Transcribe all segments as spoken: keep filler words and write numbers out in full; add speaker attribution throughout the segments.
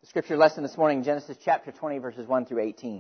Speaker 1: The scripture lesson this morning, Genesis chapter twenty, verses one through eighteen.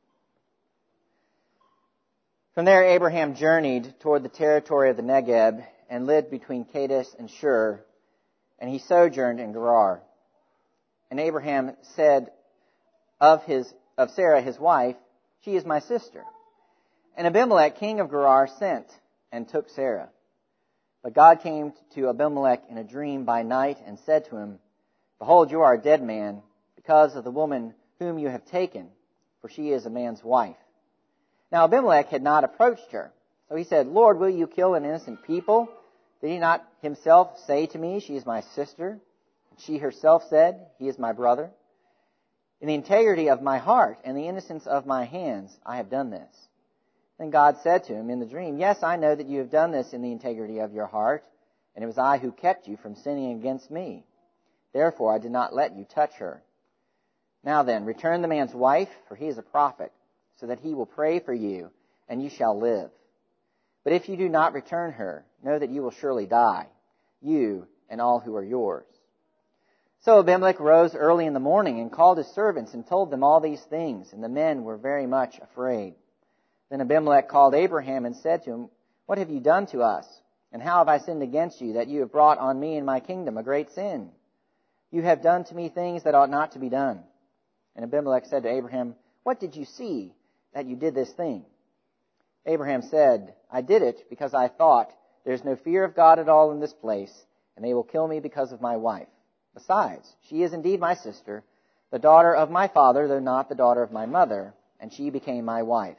Speaker 1: From there, Abraham journeyed toward the territory of the Negeb and lived between Kadesh and Shur, and he sojourned in Gerar. And Abraham said of his of Sarah his wife, "She is my sister." And Abimelech, king of Gerar, sent and took Sarah. But God came to Abimelech in a dream by night and said to him, "Behold, you are a dead man, because of the woman whom you have taken, for she is a man's wife." Now Abimelech had not approached her. So he said, "Lord, will you kill an innocent people? Did he not himself say to me, 'She is my sister'? And she herself said, 'He is my brother'? In the integrity of my heart and the innocence of my hands, I have done this." Then God said to him in the dream, "Yes, I know that you have done this in the integrity of your heart, and it was I who kept you from sinning against me. Therefore I did not let you touch her. Now then, return the man's wife, for he is a prophet, so that he will pray for you, and you shall live. But if you do not return her, know that you will surely die, you and all who are yours." So Abimelech rose early in the morning and called his servants and told them all these things, and the men were very much afraid. Then Abimelech called Abraham and said to him, "What have you done to us? And how have I sinned against you, that you have brought on me and my kingdom a great sin? You have done to me things that ought not to be done." And Abimelech said to Abraham, "What did you see that you did this thing?" Abraham said, "I did it because I thought, there is no fear of God at all in this place, and they will kill me because of my wife. Besides, she is indeed my sister, the daughter of my father, though not the daughter of my mother, and she became my wife.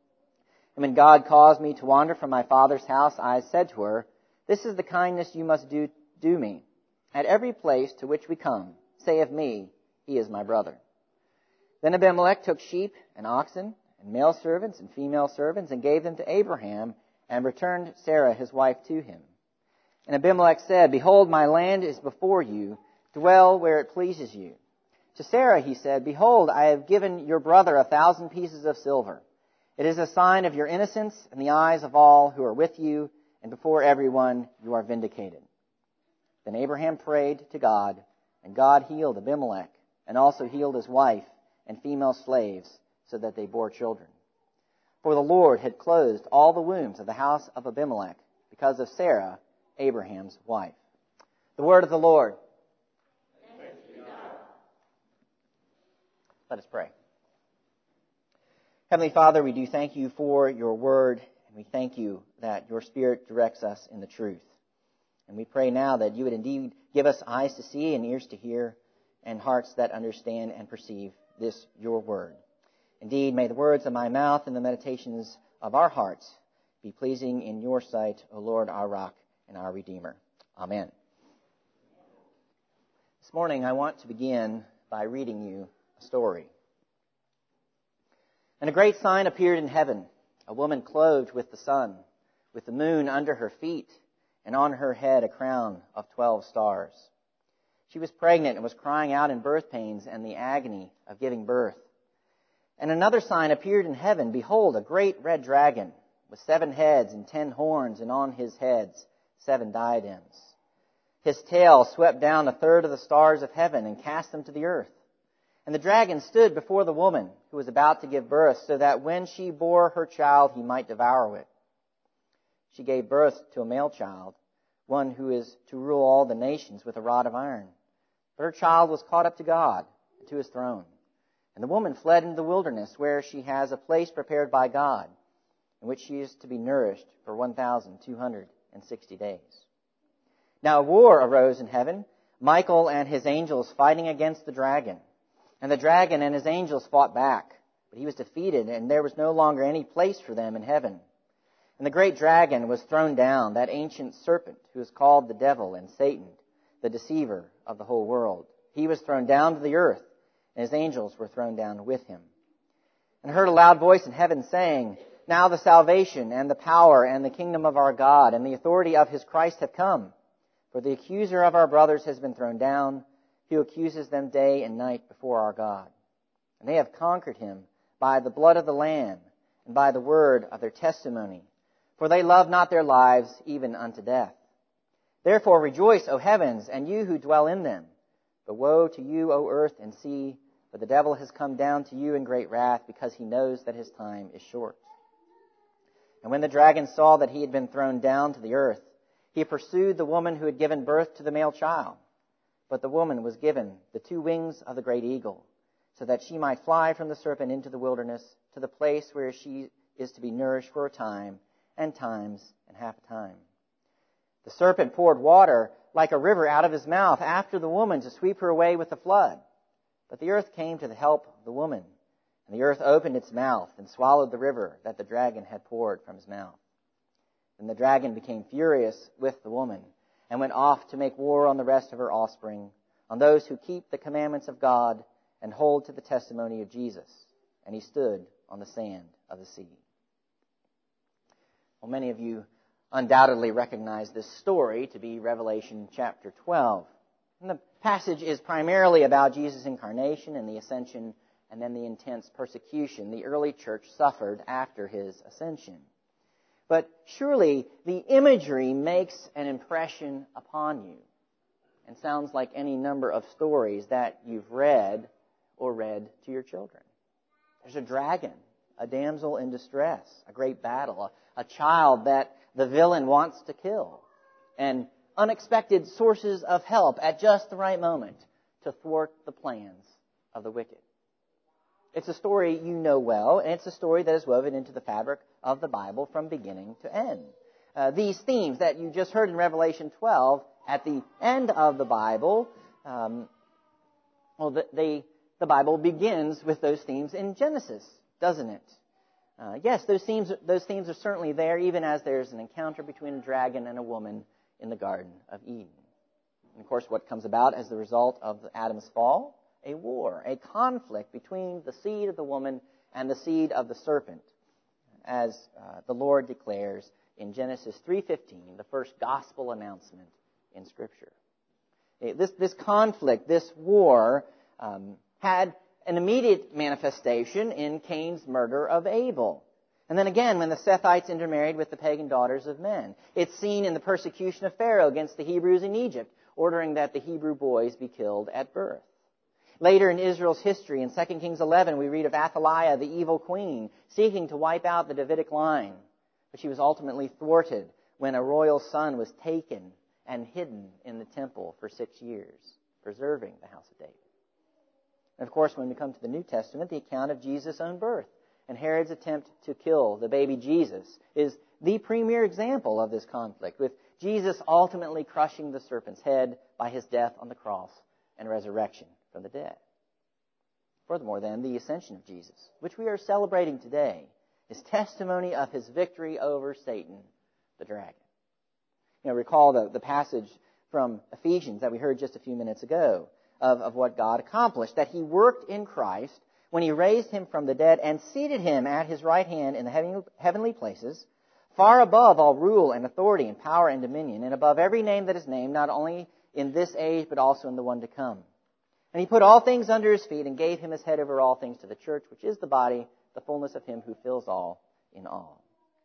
Speaker 1: And when God caused me to wander from my father's house, I said to her, 'This is the kindness you must do, do me. At every place to which we come, say of me, he is my brother.' Then Abimelech took sheep and oxen and male servants and female servants and gave them to Abraham and returned Sarah his wife to him. And Abimelech said, 'Behold, my land is before you. Dwell where it pleases you.' To Sarah he said, 'Behold, I have given your brother a thousand pieces of silver. It is a sign of your innocence in the eyes of all who are with you, and before everyone you are vindicated.' Then Abraham prayed to God, and God healed Abimelech, and also healed his wife and female slaves, so that they bore children. For the Lord had closed all the wombs of the house of Abimelech because of Sarah, Abraham's wife." The word of the Lord.
Speaker 2: Thanks be to God.
Speaker 1: Let us pray. Heavenly Father, we do thank you for your word, and we thank you that your Spirit directs us in the truth. And we pray now that you would indeed give us eyes to see and ears to hear and hearts that understand and perceive this, your word. Indeed, may the words of my mouth and the meditations of our hearts be pleasing in your sight, O Lord, our rock and our Redeemer. Amen. This morning I want to begin by reading you a story. "And a great sign appeared in heaven, a woman clothed with the sun, with the moon under her feet, and on her head a crown of twelve stars. She was pregnant and was crying out in birth pains and the agony of giving birth. And another sign appeared in heaven. Behold, a great red dragon with seven heads and ten horns, and on his heads seven diadems. His tail swept down a third of the stars of heaven and cast them to the earth. And the dragon stood before the woman who was about to give birth, so that when she bore her child, he might devour it. She gave birth to a male child, one who is to rule all the nations with a rod of iron. But her child was caught up to God and to his throne. And the woman fled into the wilderness, where she has a place prepared by God, in which she is to be nourished for one thousand two hundred sixty days. Now a war arose in heaven, Michael and his angels fighting against the dragon. And the dragon and his angels fought back, but he was defeated, and there was no longer any place for them in heaven. And the great dragon was thrown down, that ancient serpent who is called the devil and Satan, the deceiver of the whole world. He was thrown down to the earth, and his angels were thrown down with him. And I heard a loud voice in heaven saying, Now the salvation and the power and the kingdom of our God and the authority of his Christ have come. For the accuser of our brothers has been thrown down, who accuses them day and night before our God. And they have conquered him by the blood of the Lamb and by the word of their testimony. For they love not their lives even unto death. Therefore rejoice, O heavens, and you who dwell in them. But woe to you, O earth and sea, for the devil has come down to you in great wrath, because he knows that his time is short. And when the dragon saw that he had been thrown down to the earth, he pursued the woman who had given birth to the male child. But the woman was given the two wings of the great eagle, so that she might fly from the serpent into the wilderness, to the place where she is to be nourished for a time, and times, and half a time. The serpent poured water like a river out of his mouth after the woman to sweep her away with the flood. But the earth came to the help of the woman, and the earth opened its mouth and swallowed the river that the dragon had poured from his mouth. Then the dragon became furious with the woman, and went off to make war on the rest of her offspring, on those who keep the commandments of God and hold to the testimony of Jesus. And he stood on the sand of the sea. Well, many of you undoubtedly recognize this story to be Revelation chapter twelve. And the passage is primarily about Jesus' incarnation and the ascension, and then the intense persecution the early church suffered after his ascension. But surely the imagery makes an impression upon you, and sounds like any number of stories that you've read or read to your children. There's a dragon, a damsel in distress, a great battle, a, a child that the villain wants to kill, and unexpected sources of help at just the right moment to thwart the plans of the wicked. It's a story you know well, and it's a story that is woven into the fabric of the Bible from beginning to end. Uh, these themes that you just heard in Revelation twelve, at the end of the Bible, um, well, they, the Bible begins with those themes in Genesis, doesn't it? Uh, yes, those themes, those themes are certainly there, even as there's an encounter between a dragon and a woman in the Garden of Eden. And of course, what comes about as the result of Adam's fall? A war, a conflict between the seed of the woman and the seed of the serpent, as uh, the Lord declares in Genesis three fifteen, the first gospel announcement in Scripture. This, this conflict, this war, um, had an immediate manifestation in Cain's murder of Abel. And then again, when the Sethites intermarried with the pagan daughters of men. It's seen in the persecution of Pharaoh against the Hebrews in Egypt, ordering that the Hebrew boys be killed at birth. Later in Israel's history, in Second Kings eleven, we read of Athaliah, the evil queen, seeking to wipe out the Davidic line. But she was ultimately thwarted when a royal son was taken and hidden in the temple for six years, preserving the house of David. And of course, when we come to the New Testament, the account of Jesus' own birth and Herod's attempt to kill the baby Jesus is the premier example of this conflict, with Jesus ultimately crushing the serpent's head by his death on the cross and resurrection from the dead. Furthermore, then, the ascension of Jesus, which we are celebrating today, is testimony of his victory over Satan, the dragon. You know, recall the, the passage from Ephesians that we heard just a few minutes ago of, of what God accomplished, that he worked in Christ when he raised him from the dead and seated him at his right hand in the heavenly places, far above all rule and authority and power and dominion, and above every name that is named, not only in this age, but also in the one to come. And he put all things under his feet and gave him his head over all things to the church, which is the body, the fullness of him who fills all in all.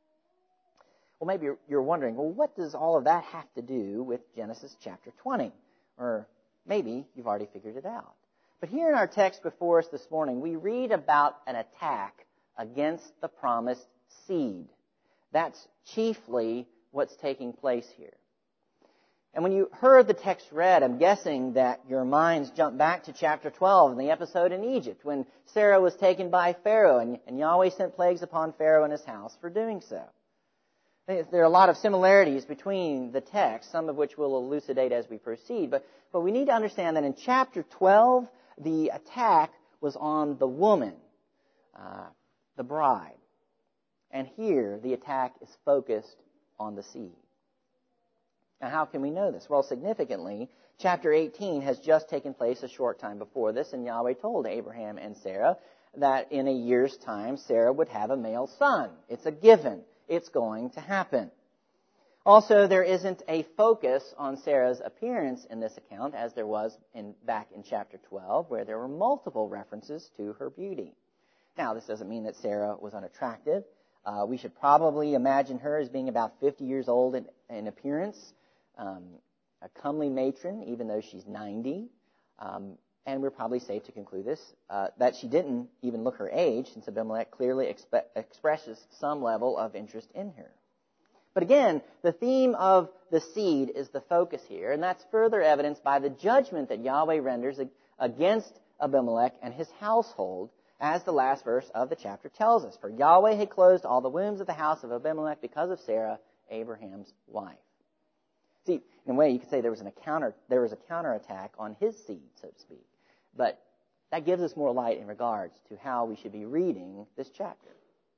Speaker 1: Well, maybe you're wondering, well, what does all of that have to do with Genesis chapter twenty? Or maybe you've already figured it out. But here in our text before us this morning, we read about an attack against the promised seed. That's chiefly what's taking place here. And when you heard the text read, I'm guessing that your minds jumped back to chapter twelve in the episode in Egypt, when Sarah was taken by Pharaoh, and, and Yahweh sent plagues upon Pharaoh and his house for doing so. There are a lot of similarities between the texts, some of which we'll elucidate as we proceed. But, but we need to understand that in chapter twelve, the attack was on the woman, uh, the bride. And here, the attack is focused on the seed. Now, how can we know this? Well, significantly, chapter eighteen has just taken place a short time before this, and Yahweh told Abraham and Sarah that in a year's time, Sarah would have a male son. It's a given. It's going to happen. Also, there isn't a focus on Sarah's appearance in this account, as there was in, back in chapter twelve, where there were multiple references to her beauty. Now, this doesn't mean that Sarah was unattractive. Uh, we should probably imagine her as being about fifty years old in, in appearance, um, a comely matron, even though she's ninety. Um, and we're probably safe to conclude this, uh, that she didn't even look her age, since Abimelech clearly expe- expresses some level of interest in her. But again, the theme of the seed is the focus here, and that's further evidenced by the judgment that Yahweh renders against Abimelech and his household, as the last verse of the chapter tells us. For Yahweh had closed all the wombs of the house of Abimelech because of Sarah, Abraham's wife. See, in a way, you could say there was, an counter, there was a counterattack on his seed, so to speak. But that gives us more light in regards to how we should be reading this chapter.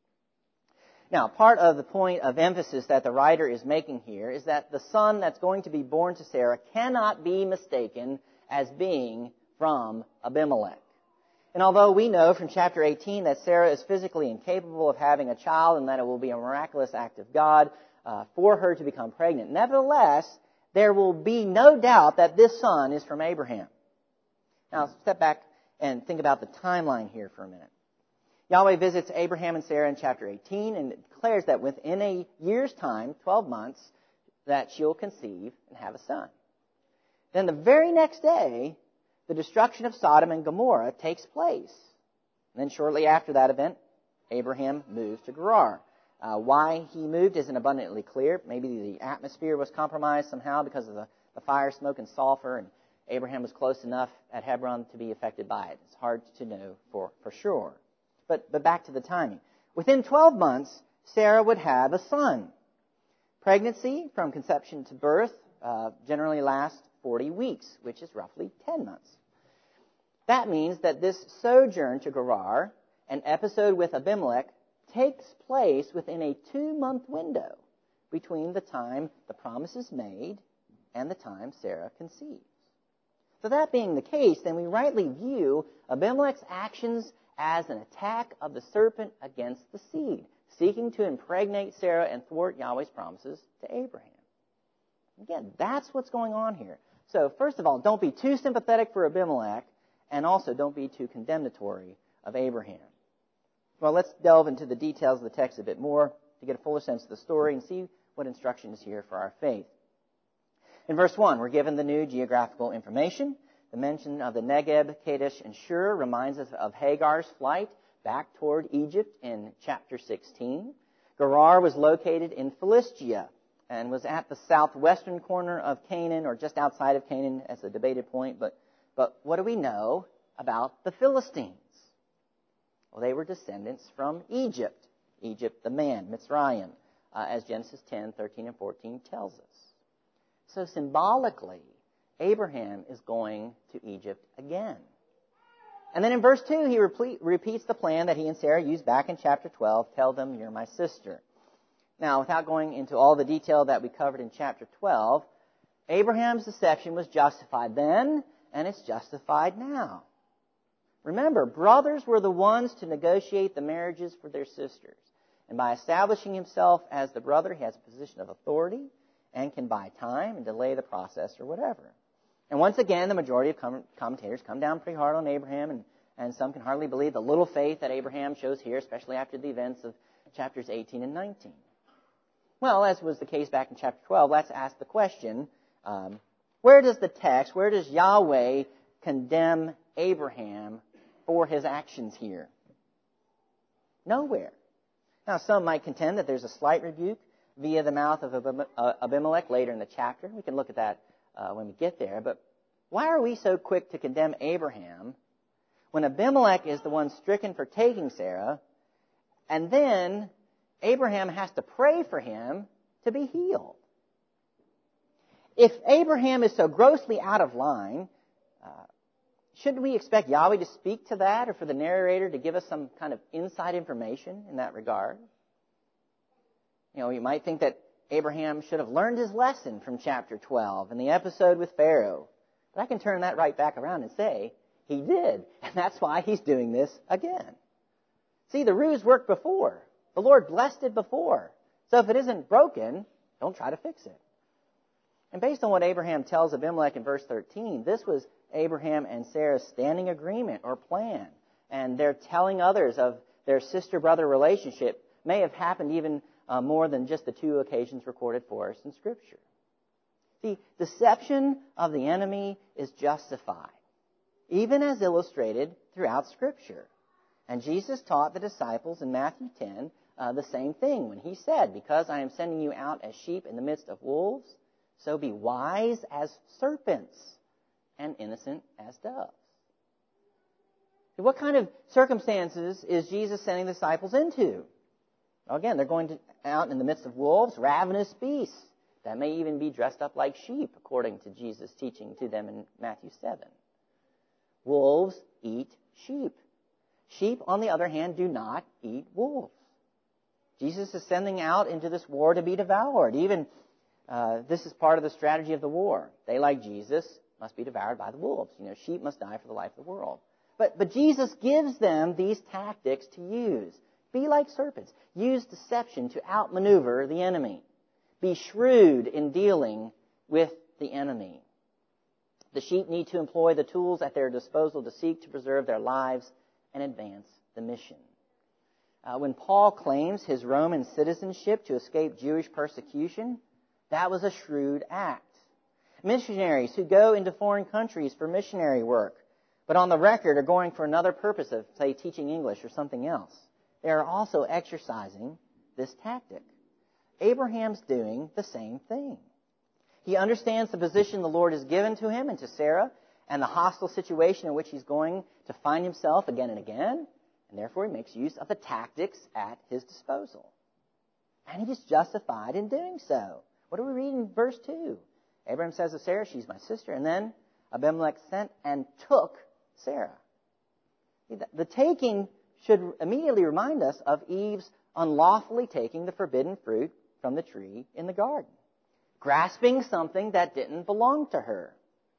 Speaker 1: Now, part of the point of emphasis that the writer is making here is that the son that's going to be born to Sarah cannot be mistaken as being from Abimelech. And although we know from chapter eighteen that Sarah is physically incapable of having a child and that it will be a miraculous act of God uh, for her to become pregnant, nevertheless, there will be no doubt that this son is from Abraham. Now, step back and think about the timeline here for a minute. Yahweh visits Abraham and Sarah in chapter eighteen and declares that within a year's time, twelve months, that she'll conceive and have a son. Then the very next day, the destruction of Sodom and Gomorrah takes place. And then shortly after that event, Abraham moves to Gerar. Uh, why he moved isn't abundantly clear. Maybe the atmosphere was compromised somehow because of the, the fire, smoke, and sulfur, and Abraham was close enough at Hebron to be affected by it. It's hard to know for, for sure. But, but back to the timing. Within twelve months, Sarah would have a son. Pregnancy from conception to birth uh, generally lasts forty weeks, which is roughly ten months. That means that this sojourn to Gerar, an episode with Abimelech, takes place within a two-month window between the time the promise is made and the time Sarah conceives. So that being the case, then we rightly view Abimelech's actions as an attack of the serpent against the seed, seeking to impregnate Sarah and thwart Yahweh's promises to Abraham. Again, that's what's going on here. So, first of all, don't be too sympathetic for Abimelech, and also don't be too condemnatory of Abraham. Well, let's delve into the details of the text a bit more to get a fuller sense of the story and see what instruction is here for our faith. In verse one, we're given the new geographical information. The mention of the Negeb, Kadesh, and Shur reminds us of Hagar's flight back toward Egypt in chapter sixteen. Gerar was located in Philistia and was at the southwestern corner of Canaan, or just outside of Canaan, as a debated point. But, but what do we know about the Philistines? Well, they were descendants from Egypt. Egypt, the man, Mitzrayim, uh, as Genesis ten, thirteen, and fourteen tells us. So symbolically, Abraham is going to Egypt again. And then in verse two, he repeat, repeats the plan that he and Sarah used back in chapter twelve. Tell them you're my sister. Now, without going into all the detail that we covered in chapter twelve, Abraham's deception was justified then, and it's justified now. Remember, brothers were the ones to negotiate the marriages for their sisters. And by establishing himself as the brother, he has a position of authority and can buy time and delay the process or whatever. And once again, the majority of commentators come down pretty hard on Abraham, and, and some can hardly believe the little faith that Abraham shows here, especially after the events of chapters eighteen and nineteen. Well, as was the case back in chapter twelve, let's ask the question, um, where does the text, where does Yahweh condemn Abraham for his actions here? Nowhere. Now, some might contend that there's a slight rebuke via the mouth of Abimelech later in the chapter. We can look at that uh, when we get there. But why are we so quick to condemn Abraham when Abimelech is the one stricken for taking Sarah, and then Abraham has to pray for him to be healed? If Abraham is so grossly out of line, uh, shouldn't we expect Yahweh to speak to that, or for the narrator to give us some kind of inside information in that regard? You know, you might think that Abraham should have learned his lesson from chapter twelve and the episode with Pharaoh. But I can turn that right back around and say he did, and that's why he's doing this again. See, the ruse worked before. The Lord blessed it before. So if it isn't broken, don't try to fix it. And based on what Abraham tells Abimelech in verse thirteen, this was Abraham and Sarah's standing agreement or plan. And their telling others of their sister-brother relationship may have happened even uh, more than just the two occasions recorded for us in Scripture. See, deception of the enemy is justified. even as illustrated throughout Scripture. And Jesus taught the disciples in Matthew ten uh, the same thing when he said, because I am sending you out as sheep in the midst of wolves, so be wise as serpents and innocent as doves. What kind of circumstances is Jesus sending the disciples into? Well, again, they're going to, out in the midst of wolves, ravenous beasts that may even be dressed up like sheep, according to Jesus' teaching to them in Matthew seven. Wolves eat sheep. Sheep, on the other hand, do not eat wolves. Jesus is sending out into this war to be devoured. Even uh, this is part of the strategy of the war. They, like Jesus, must be devoured by the wolves. You know, sheep must die for the life of the world. But, but Jesus gives them these tactics to use. Be like serpents. Use deception to outmaneuver the enemy. Be shrewd in dealing with the enemy. The sheep need to employ the tools at their disposal to seek to preserve their lives and advance the mission. Uh, when Paul claims his Roman citizenship to escape Jewish persecution, that was a shrewd act. Missionaries who go into foreign countries for missionary work, but on the record are going for another purpose of, say, teaching English or something else, they are also exercising this tactic. Abraham's doing the same thing. He understands the position the Lord has given to him and to Sarah and the hostile situation in which he's going to find himself again and again, and therefore he makes use of the tactics at his disposal. And he is justified in doing so. What do we read in verse two? Abraham says to Sarah, she's my sister, and then Abimelech sent and took Sarah. The taking should immediately remind us of Eve's unlawfully taking the forbidden fruit from the tree in the garden, grasping something that didn't belong to her.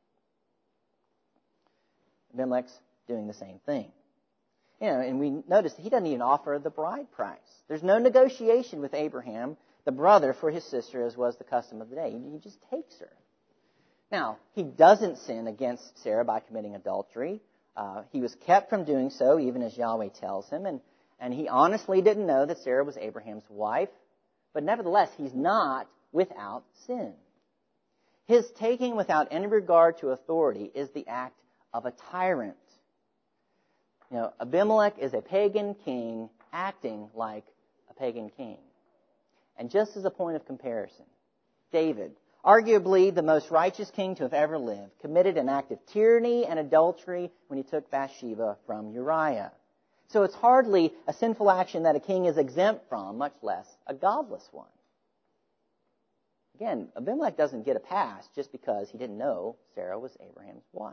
Speaker 1: Abimelech's doing the same thing. You know, and we notice he doesn't even offer the bride price. There's no negotiation with Abraham, the brother, for his sister, as was the custom of the day. He just takes her. Now, he doesn't sin against Sarah by committing adultery. Uh, he was kept from doing so, even as Yahweh tells him. And, and he honestly didn't know that Sarah was Abraham's wife. But nevertheless, he's not without sin. His taking without any regard to authority is the act of a tyrant. You know, Abimelech is a pagan king acting like a pagan king. And just as a point of comparison, David, arguably the most righteous king to have ever lived, committed an act of tyranny and adultery when he took Bathsheba from Uriah. So it's hardly a sinful action that a king is exempt from, much less a godless one. Again, Abimelech doesn't get a pass just because he didn't know Sarah was Abraham's wife.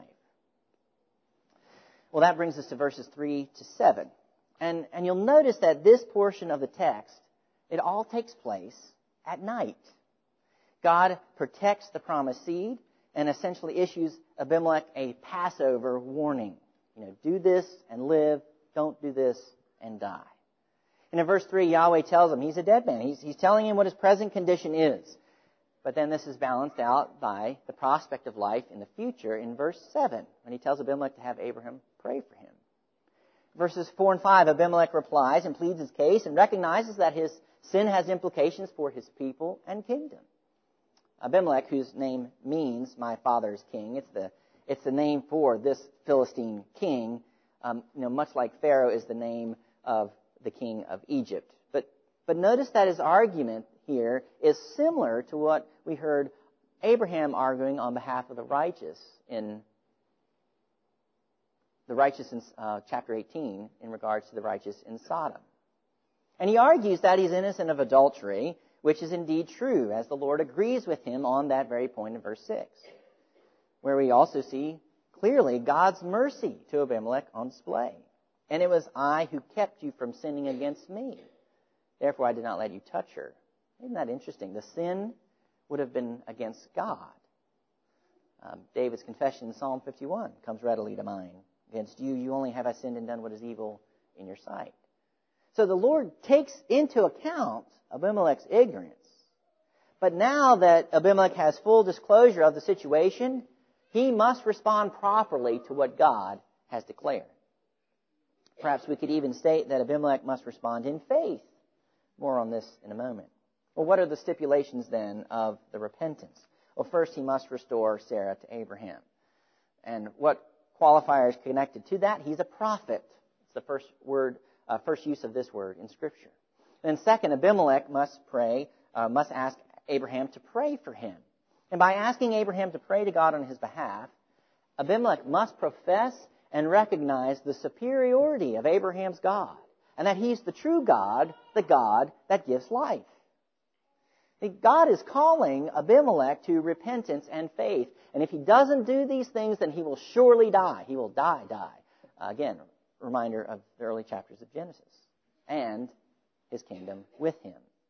Speaker 1: Well, that brings us to verses three to seven. And, and you'll notice that this portion of the text, it all takes place at night. God protects the promised seed and essentially issues Abimelech a Passover warning. You know, do this and live, don't do this and die. And in verse three, Yahweh tells him he's a dead man. He's, he's telling him what his present condition is. But then this is balanced out by the prospect of life in the future in verse seven, when he tells Abimelech to have Abraham pray for him. Verses four and five, Abimelech replies and pleads his case and recognizes that his sin has implications for his people and kingdom. Abimelech, whose name means my father's king, it's the it's the name for this Philistine king. Um, you know, much like Pharaoh is the name of the king of Egypt. But but notice that his argument here is similar to what we heard Abraham arguing on behalf of the righteous in the righteous in uh, chapter eighteen in regards to the righteous in Sodom. And he argues that he's innocent of adultery, which is indeed true, as the Lord agrees with him on that very point in verse six, where we also see clearly God's mercy to Abimelech on display. And it was I who kept you from sinning against me. Therefore I did not let you touch her. Isn't that interesting? The sin would have been against God. Um, David's confession in Psalm fifty-one comes readily to mind. Against you, you only have I sinned and done what is evil in your sight. So the Lord takes into account Abimelech's ignorance. But now that Abimelech has full disclosure of the situation, he must respond properly to what God has declared. Perhaps we could even state that Abimelech must respond in faith. More on this in a moment. Well, what are the stipulations then of the repentance? Well, first he must restore Sarah to Abraham. And what qualifiers connected to that. He's a prophet. It's the first word, uh, first use of this word in Scripture. Then second, Abimelech must pray, uh, must ask Abraham to pray for him. And by asking Abraham to pray to God on his behalf, Abimelech must profess and recognize the superiority of Abraham's God, and that He's the true God, the God that gives life. God is calling Abimelech to repentance and faith, and if he doesn't do these things, then he will surely die. He will die, die. Uh, again, reminder of the early chapters of Genesis, and his kingdom with him.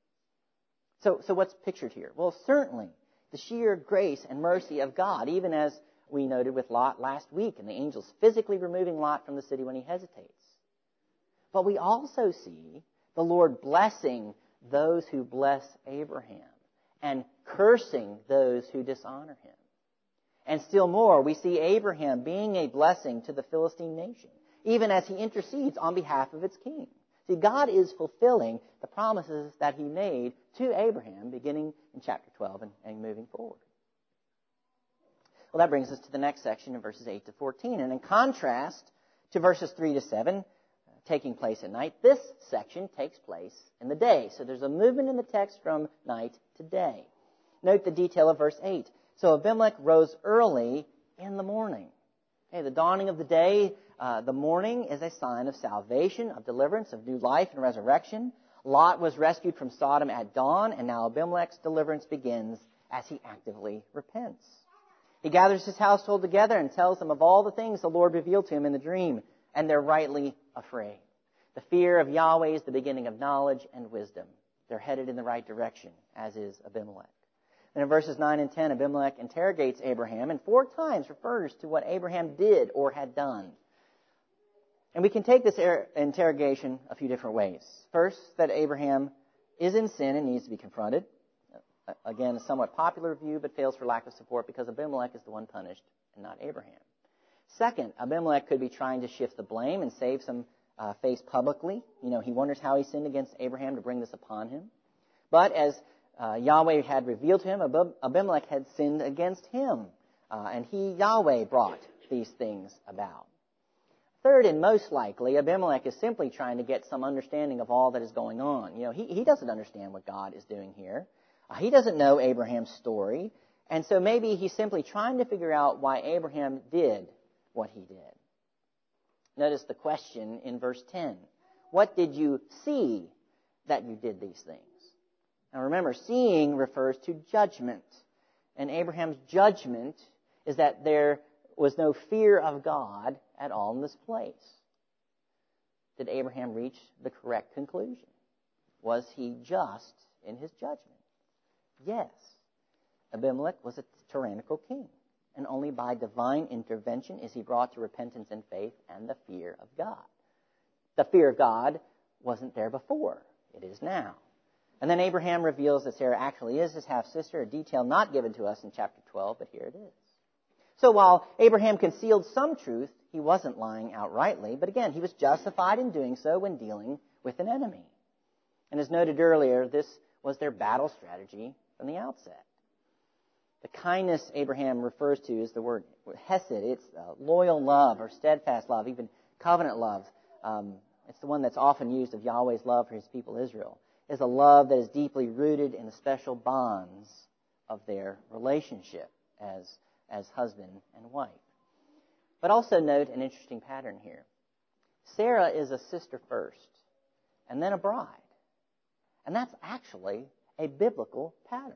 Speaker 1: So, so what's pictured here? Well, certainly the sheer grace and mercy of God, even as we noted with Lot last week, and the angels physically removing Lot from the city when he hesitates. But we also see the Lord blessing those who bless Abraham and cursing those who dishonor him. And still more, we see Abraham being a blessing to the Philistine nation, even as he intercedes on behalf of its king. See, God is fulfilling the promises that He made to Abraham, beginning in chapter twelve and, and moving forward. Well, that brings us to the next section in verses eight to fourteen. And in contrast to verses three to seven, uh, taking place at night, this section takes place in the day. So there's a movement in the text from night to day. Note the detail of verse eight. So Abimelech rose early in the morning. Okay, the dawning of the day, uh, the morning is a sign of salvation, of deliverance, of new life and resurrection. Lot was rescued from Sodom at dawn, and now Abimelech's deliverance begins as he actively repents. He gathers his household together and tells them of all the things the Lord revealed to him in the dream, and they're rightly afraid. The fear of Yahweh is the beginning of knowledge and wisdom. They're headed in the right direction, as is Abimelech. And in verses nine and ten, Abimelech interrogates Abraham and four times refers to what Abraham did or had done. And we can take this interrogation a few different ways. First, that Abraham is in sin and needs to be confronted. Again, a somewhat popular view, but fails for lack of support because Abimelech is the one punished and not Abraham. Second, Abimelech could be trying to shift the blame and save some uh, face publicly. You know, he wonders how he sinned against Abraham to bring this upon him. But as uh, Yahweh had revealed to him, Ab- Abimelech had sinned against him. Uh, and he, Yahweh, brought these things about. Third, and most likely, Abimelech is simply trying to get some understanding of all that is going on. You know, he, he doesn't understand what God is doing here. Uh, he doesn't know Abraham's story. And so maybe he's simply trying to figure out why Abraham did what he did. Notice the question in verse ten. What did you see that you did these things? Now remember, seeing refers to judgment. And Abraham's judgment is that there was no fear of God at all in this place. Did Abraham reach the correct conclusion? Was he just in his judgment? Yes. Abimelech was a tyrannical king, and only by divine intervention is he brought to repentance and faith and the fear of God. The fear of God wasn't there before. It is now. And then Abraham reveals that Sarah actually is his half-sister, a detail not given to us in chapter twelve, but here it is. So while Abraham concealed some truth, he wasn't lying outrightly, but again, he was justified in doing so when dealing with an enemy. And as noted earlier, this was their battle strategy from the outset. The kindness Abraham refers to is the word hesed. It's uh, loyal love or steadfast love, even covenant love. Um, it's the one that's often used of Yahweh's love for His people Israel. It's a love that is deeply rooted in the special bonds of their relationship as, as husband and wife. But also note an interesting pattern here. Sarah is a sister first, and then a bride. And that's actually a biblical pattern.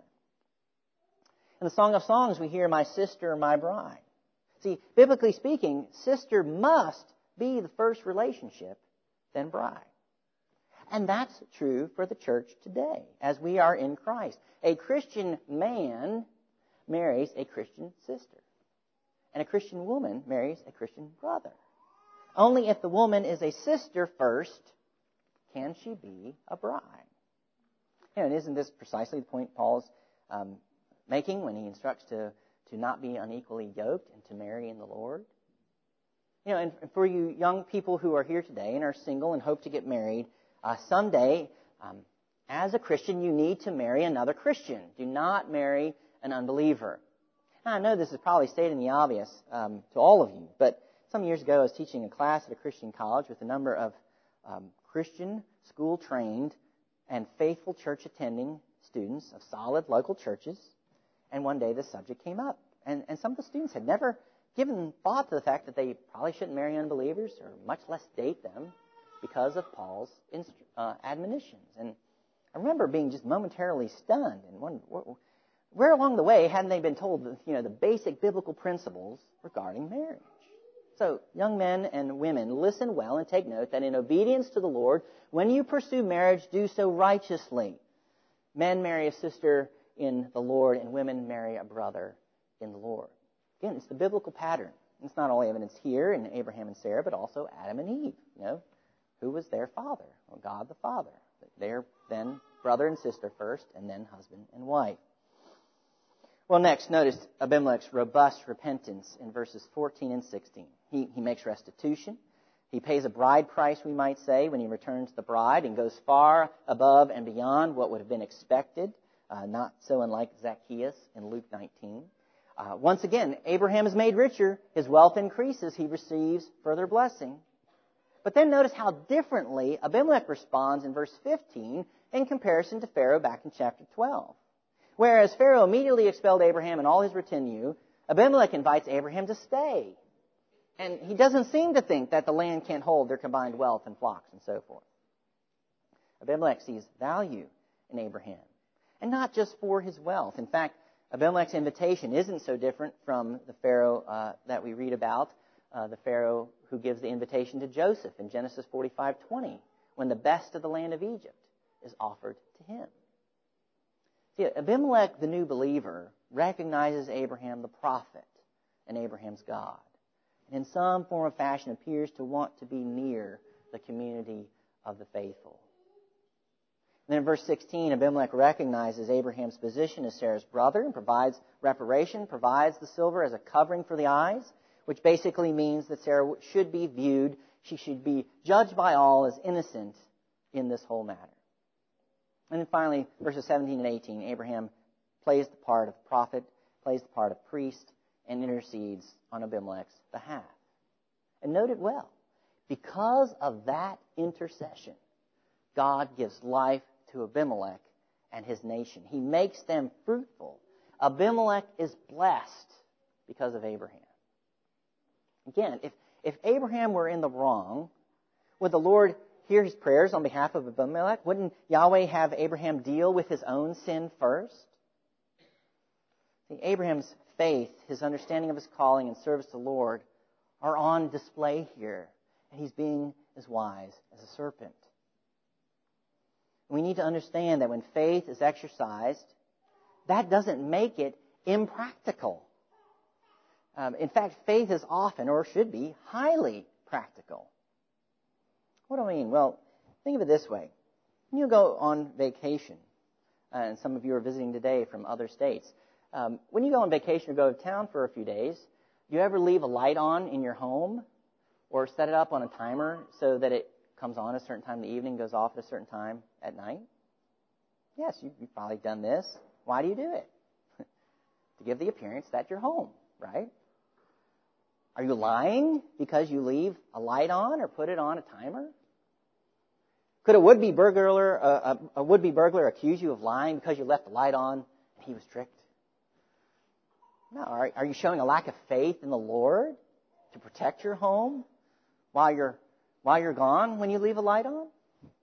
Speaker 1: In the Song of Songs, we hear, my sister, my bride. See, biblically speaking, sister must be the first relationship, then bride. And that's true for the church today, as we are in Christ. A Christian man marries a Christian sister. And a Christian woman marries a Christian brother. Only if the woman is a sister first can she be a bride. You know, and isn't this precisely the point Paul's um, making when he instructs to, to not be unequally yoked and to marry in the Lord? You know, and for you young people who are here today and are single and hope to get married, uh, someday, um, as a Christian, you need to marry another Christian. Do not marry an unbeliever. Now, I know this is probably stating the obvious um, to all of you, but Some years ago, I was teaching a class at a Christian college with a number of um, Christian school-trained and faithful church-attending students of solid local churches. And one day this subject came up. And, and some of the students had never given thought to the fact that they probably shouldn't marry unbelievers or much less date them because of Paul's inst- uh, admonitions. And I remember being just momentarily stunned and wondered, where, where along the way hadn't they been told the, you know, the basic biblical principles regarding marriage? So, young men and women, listen well and take note that in obedience to the Lord, when you pursue marriage, do so righteously. Men marry a sister in the Lord, and women marry a brother in the Lord. Again, it's the biblical pattern. It's not only evidence here in Abraham and Sarah, but also Adam and Eve. You know, who was their father? Well, God the Father. They're then brother and sister first, and then husband and wife. Well, next, notice Abimelech's robust repentance in verses fourteen and sixteen. He, he makes restitution. He pays a bride price, we might say, when he returns the bride and goes far above and beyond what would have been expected, uh, not so unlike Zacchaeus in Luke nineteen. Uh, once again, Abraham is made richer. His wealth increases. He receives further blessing. But then notice how differently Abimelech responds in verse fifteen in comparison to Pharaoh back in chapter twelve. Whereas Pharaoh immediately expelled Abraham and all his retinue, Abimelech invites Abraham to stay. And he doesn't seem to think that the land can't hold their combined wealth and flocks and so forth. Abimelech sees value in Abraham, and not just for his wealth. In fact, Abimelech's invitation isn't so different from the Pharaoh uh, that we read about, uh, the Pharaoh who gives the invitation to Joseph in Genesis forty-five twenty, when the best of the land of Egypt is offered to him. See, Abimelech, the new believer, recognizes Abraham the prophet and Abraham's God, and in some form or fashion appears to want to be near the community of the faithful. And then in verse sixteen, Abimelech recognizes Abraham's position as Sarah's brother and provides reparation, provides the silver as a covering for the eyes, which basically means that Sarah should be viewed, she should be judged by all as innocent in this whole matter. And then finally, verses seventeen and eighteen, Abraham plays the part of prophet, plays the part of priest, and intercedes on Abimelech's behalf. And note it well, because of that intercession, God gives life to Abimelech and his nation. He makes them fruitful. Abimelech is blessed because of Abraham. Again, if, if Abraham were in the wrong, would the Lord hear his prayers on behalf of Abimelech? Wouldn't Yahweh have Abraham deal with his own sin first? See, Abraham's faith, his understanding of his calling and service to the Lord are on display here. And he's being as wise as a serpent. We need to understand that when faith is exercised, that doesn't make it impractical. Um, in fact, faith is often, or should be, highly practical. What do I mean? Well, think of it this way. When you go on vacation, uh, and some of you are visiting today from other states, um, when you go on vacation or go to town for a few days, do you ever leave a light on in your home or set it up on a timer so that it comes on a certain time in the evening, goes off at a certain time at night? Yes, you've probably done this. Why do you do it? To give the appearance that you're home, right? Are you lying because you leave a light on or put it on a timer? Could a would-be burglar, a, a would-be burglar accuse you of lying because you left the light on and he was tricked? No. Are, are you showing a lack of faith in the Lord to protect your home while you're while you're gone when you leave a light on?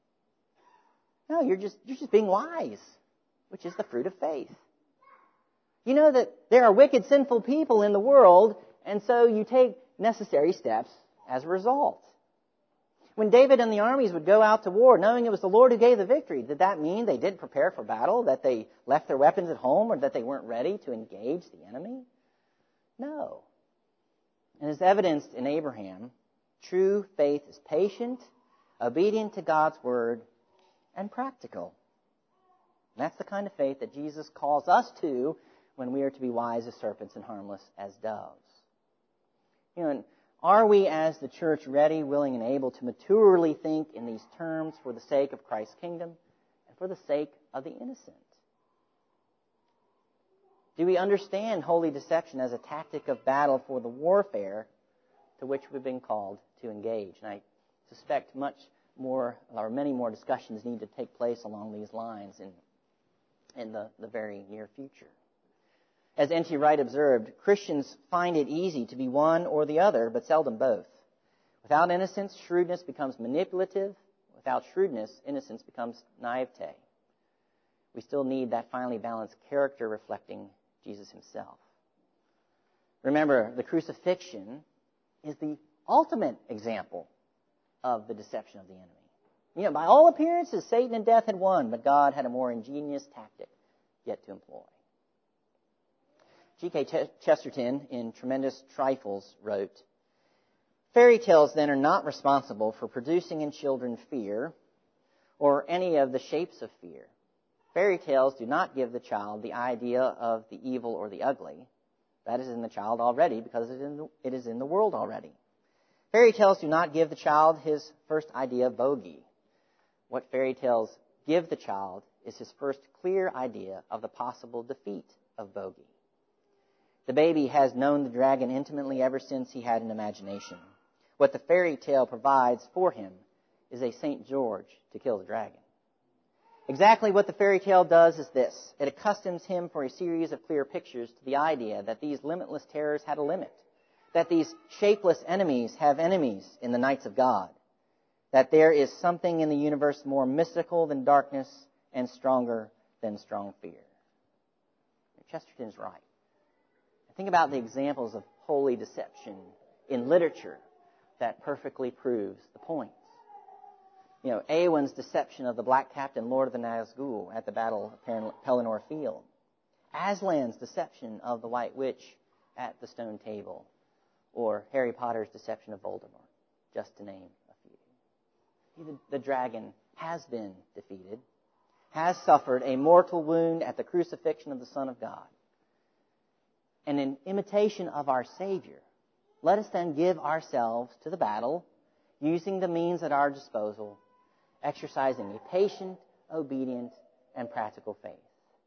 Speaker 1: No, you're just you're just being wise, which is the fruit of faith. You know that there are wicked, sinful people in the world, and so you take necessary steps as a result. When David and the armies would go out to war, knowing it was the Lord who gave the victory, did that mean they didn't prepare for battle, that they left their weapons at home, or that they weren't ready to engage the enemy? No. And as evidenced in Abraham, true faith is patient, obedient to God's word, and practical. And that's the kind of faith that Jesus calls us to when we are to be wise as serpents and harmless as doves. You know, and are we as the church ready, willing, and able to maturely think in these terms for the sake of Christ's kingdom and for the sake of the innocent? Do we understand holy deception as a tactic of battle for the warfare
Speaker 3: to which we've been called to engage. And I suspect much more, or many more discussions need to take place along these lines in, in the, the very near future. As N T Wright observed, Christians find it easy to be one or the other, but seldom both. Without innocence, shrewdness becomes manipulative. Without shrewdness, innocence becomes naivete. We still need that finely balanced character reflecting Jesus himself. Remember, the crucifixion is the ultimate example of the deception of the enemy. You know, by all appearances, Satan and death had won, but God had a more ingenious tactic yet to employ. G K Chesterton, in Tremendous Trifles, wrote, "Fairy tales, then, are not responsible for producing in children fear or any of the shapes of fear. Fairy tales do not give the child the idea of the evil or the ugly. That is in the child already because it is in the, it is in the world already. Fairy tales do not give the child his first idea of bogey. What fairy tales give the child is his first clear idea of the possible defeat of bogey. The baby has known the dragon intimately ever since he had an imagination. What the fairy tale provides for him is a Saint George to kill the dragon. Exactly what the fairy tale does is this. It accustoms him for a series of clear pictures to the idea that these limitless terrors had a limit, that these shapeless enemies have enemies in the nights of God, that there is something in the universe more mystical than darkness and stronger than strong fear." Chesterton's right. Think about the examples of holy deception in literature that perfectly proves the point. You know, Eowyn's deception of the Black Captain, Lord of the Nazgul, at the Battle of Pelennor Field. Aslan's deception of the White Witch at the Stone Table. Or Harry Potter's deception of Voldemort, just to name a few. The, the dragon has been defeated, has suffered a mortal wound at the crucifixion of the Son of God. And in imitation of our Savior, let us then give ourselves to the battle, using the means at our disposal, exercising a patient, obedient, and practical faith.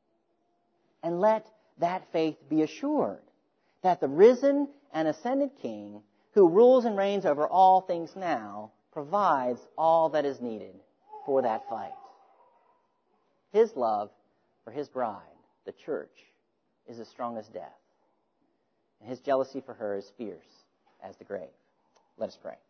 Speaker 3: And let that faith be assured that the risen and ascended King, who rules and reigns over all things now, provides all that is needed for that fight. His love for his bride, the church, is as strong as death. And his jealousy for her is fierce as the grave. Let us pray.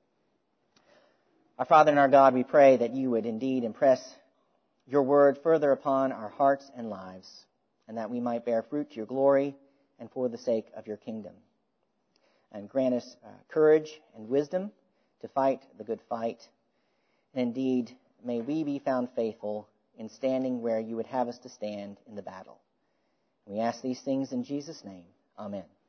Speaker 3: Our Father and our God, we pray that you would indeed impress your word further upon our hearts and lives, and that we might bear fruit to your glory and for the sake of your kingdom. And grant us uh, courage and wisdom to fight the good fight. And indeed, may we be found faithful in standing where you would have us to stand in the battle. We ask these things in Jesus' name. Amen.